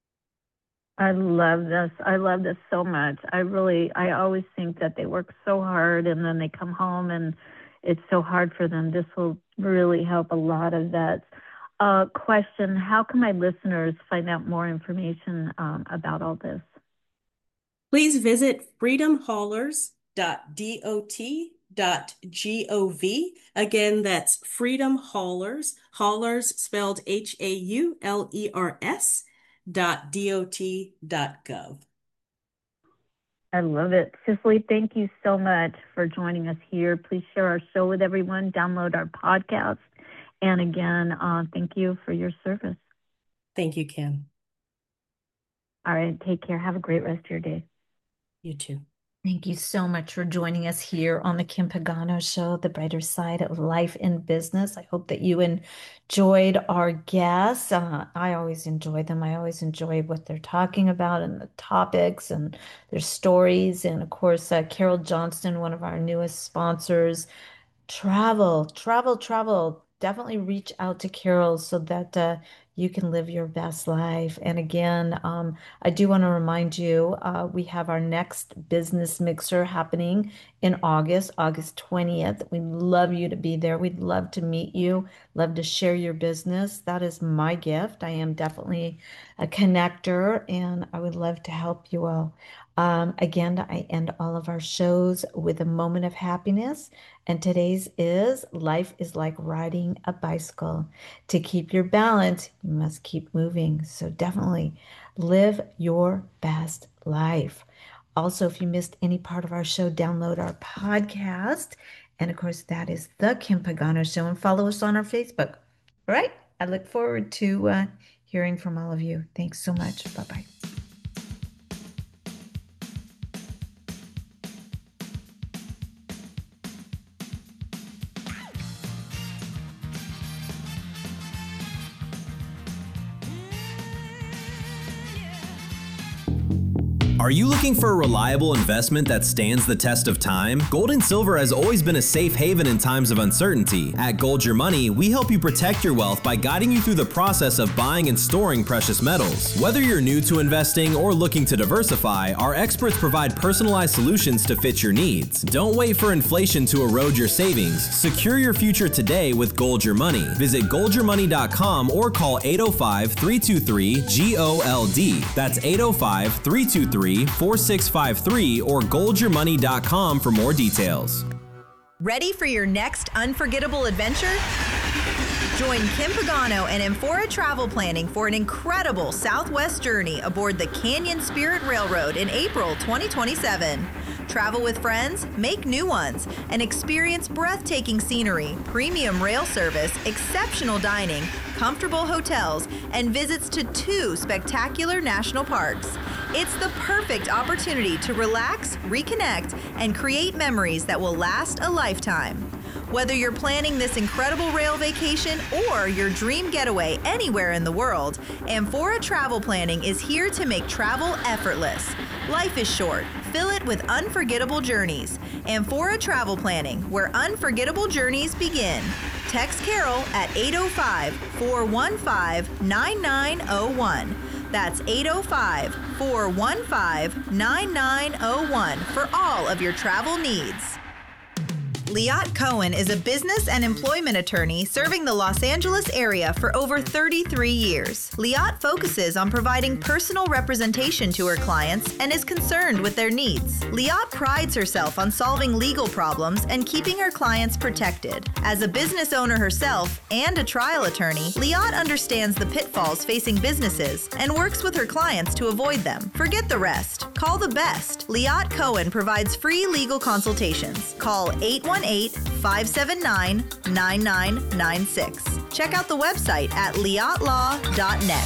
I love this. I love this so much. I really, I always think that they work so hard and then they come home and it's so hard for them. This will really help a lot of vets. Uh, question, how can my listeners find out more information um, about all this? Please visit freedom haulers dot dot dot gov. Again, that's Freedom Haulers, haulers spelled H A U L E R S, dot dot dot gov. I love it. Cicely, thank you so much for joining us here. Please share our show with everyone, download our podcast. And again, uh, thank you for your service. Thank you, Kim. All right, take care. Have a great rest of your day. You too. Thank you so much for joining us here on the Kim Pagano Show, the brighter side of life and business. I hope that you enjoyed our guests. Uh, I always enjoy them. I always enjoy what they're talking about and the topics and their stories. And of course, uh, Carol Johnston, one of our newest sponsors. Travel, travel, travel. Definitely reach out to Carol so that uh, you can live your best life. And again, um, I do want to remind you, uh, we have our next business mixer happening in August, August twentieth. We'd love you to be there. We'd love to meet you, love to share your business. That is my gift. I am definitely a connector, and I would love to help you all. Um, again, I end all of our shows with a moment of happiness. And today's is life is like riding a bicycle. To keep your balance, you must keep moving. So definitely live your best life. Also, if you missed any part of our show, download our podcast. And of course, that is The Kim Pagano Show. And follow us on our Facebook. All right. I look forward to uh, hearing from all of you. Thanks so much. Bye-bye. Are you looking for a reliable investment that stands the test of time? Gold and silver has always been a safe haven in times of uncertainty. At Gold Your Money, we help you protect your wealth by guiding you through the process of buying and storing precious metals. Whether you're new to investing or looking to diversify, our experts provide personalized solutions to fit your needs. Don't wait for inflation to erode your savings. Secure your future today with Gold Your Money. Visit gold your money dot com or call eight oh five, three two three, G O L D. That's eight oh five, three two three, four six five three or gold your money dot com for more details. Ready for your next unforgettable adventure? Join Kim Pagano and Amphora Travel Planning for an incredible Southwest journey aboard the Canyon Spirit Railroad in April twenty twenty-seven. Travel with friends, make new ones, and experience breathtaking scenery, premium rail service, exceptional dining, comfortable hotels, and visits to two spectacular national parks. It's the perfect opportunity to relax, reconnect, and create memories that will last a lifetime. Whether you're planning this incredible rail vacation or your dream getaway anywhere in the world, Amphora Travel Planning is here to make travel effortless. Life is short. Fill it with unforgettable journeys. Amphora Travel Planning, where unforgettable journeys begin. Text Carol at eight oh five, four one five, nine nine oh one. That's eight oh five, four one five, nine nine oh one for all of your travel needs. Liat Cohen is a business and employment attorney serving the Los Angeles area for over thirty-three years. Liat focuses on providing personal representation to her clients and is concerned with their needs. Liat prides herself on solving legal problems and keeping her clients protected. As a business owner herself and a trial attorney, Liat understands the pitfalls facing businesses and works with her clients to avoid them. Forget the rest. Call the best. Liat Cohen provides free legal consultations. Call eight one eight, five seven nine, nine nine nine six. Check out the website at liat law dot net.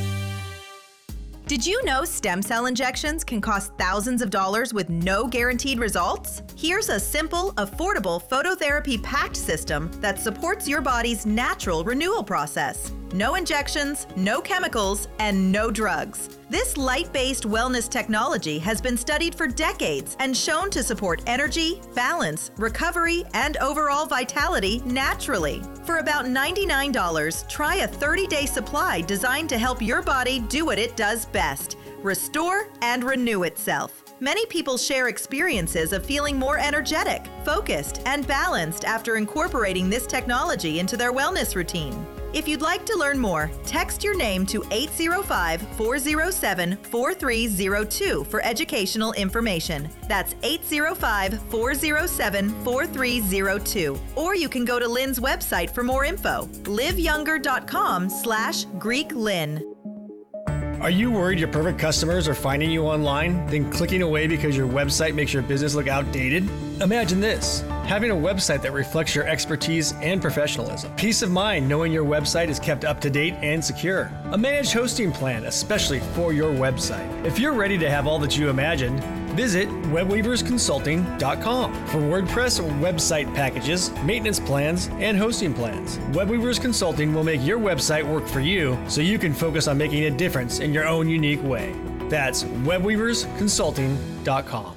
Did you know stem cell injections can cost thousands of dollars with no guaranteed results? Here's a simple, affordable phototherapy packed system that supports your body's natural renewal process. No injections, no chemicals, and no drugs. This light-based wellness technology has been studied for decades and shown to support energy, balance, recovery, and overall vitality naturally. For about ninety-nine dollars, try a thirty-day supply designed to help your body do what it does best: restore and renew itself. Many people share experiences of feeling more energetic, focused, and balanced after incorporating this technology into their wellness routine. If you'd like to learn more, text your name to eight oh five, four oh seven, four three oh two for educational information. That's eight oh five, four oh seven, four three oh two. Or you can go to Lynn's website for more info, live younger dot com slash Greek Lynn. Are you worried your perfect customers are finding you online, then clicking away because your website makes your business look outdated? Imagine this: having a website that reflects your expertise and professionalism. Peace of mind knowing your website is kept up to date and secure. A managed hosting plan, especially for your website. If you're ready to have all that you imagined, Visit web weavers consulting dot com for WordPress website packages, maintenance plans, and hosting plans. WebWeavers Consulting will make your website work for you so you can focus on making a difference in your own unique way. That's web weavers consulting dot com.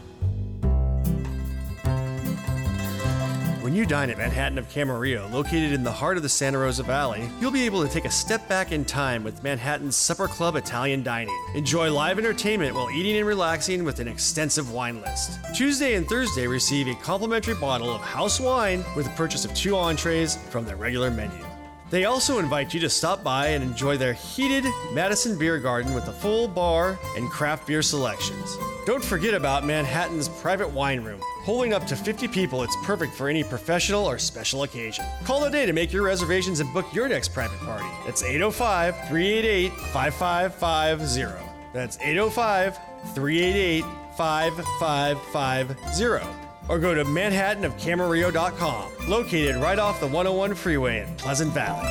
When you dine at Manhattan of Camarillo, located in the heart of the Santa Rosa Valley, you'll be able to take a step back in time with Manhattan's Supper Club Italian Dining. Enjoy live entertainment while eating and relaxing with an extensive wine list. Tuesday and Thursday receive a complimentary bottle of house wine with the purchase of two entrees from their regular menu. They also invite you to stop by and enjoy their heated Madison Beer Garden with a full bar and craft beer selections. Don't forget about Manhattan's private wine room. Holding up to fifty people, it's perfect for any professional or special occasion. Call today to make your reservations and book your next private party. That's eight oh five, three eight eight, five five five zero. That's eight oh five, three eight eight, five five five zero. Or go to manhattan of camarillo dot com, located right off the one oh one freeway in Pleasant Valley.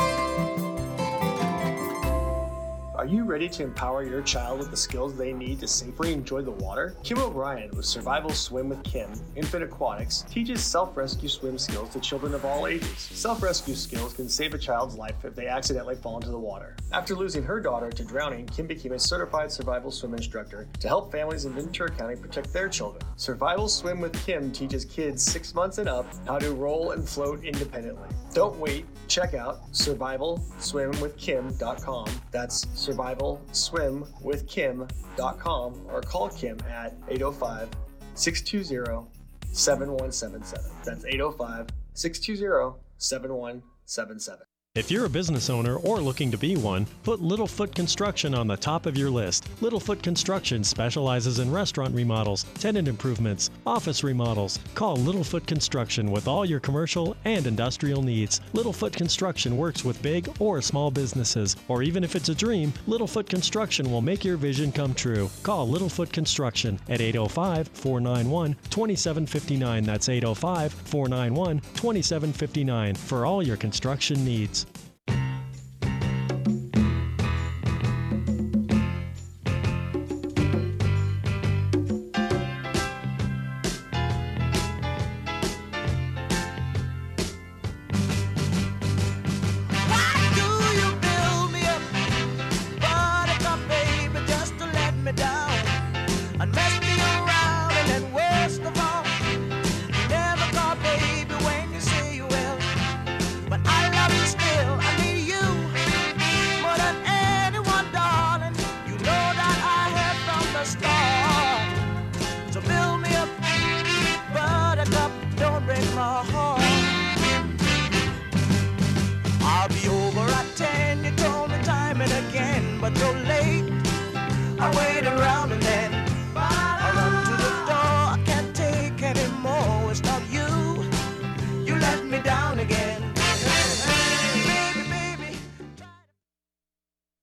Are you ready to empower your child with the skills they need to safely enjoy the water? Kim O'Brien with Survival Swim with Kim, Infant Aquatics, teaches self-rescue swim skills to children of all ages. Self-rescue skills can save a child's life if they accidentally fall into the water. After losing her daughter to drowning, Kim became a certified survival swim instructor to help families in Ventura County protect their children. Survival Swim with Kim teaches kids six months and up how to roll and float independently. Don't wait. Check out survival swim with kim dot com. That's survival swim with kim dot com or call Kim at eight oh five, six two zero, seven one seven seven. That's eight oh five, six two zero, seven one seven seven. If you're a business owner or looking to be one, put Littlefoot Construction on the top of your list. Littlefoot Construction specializes in restaurant remodels, tenant improvements, office remodels. Call Littlefoot Construction with all your commercial and industrial needs. Littlefoot Construction works with big or small businesses, or even if it's a dream, Littlefoot Construction will make your vision come true. Call Littlefoot Construction at eight oh five, four nine one, two seven five nine. That's eight oh five, four nine one, two seven five nine for all your construction needs.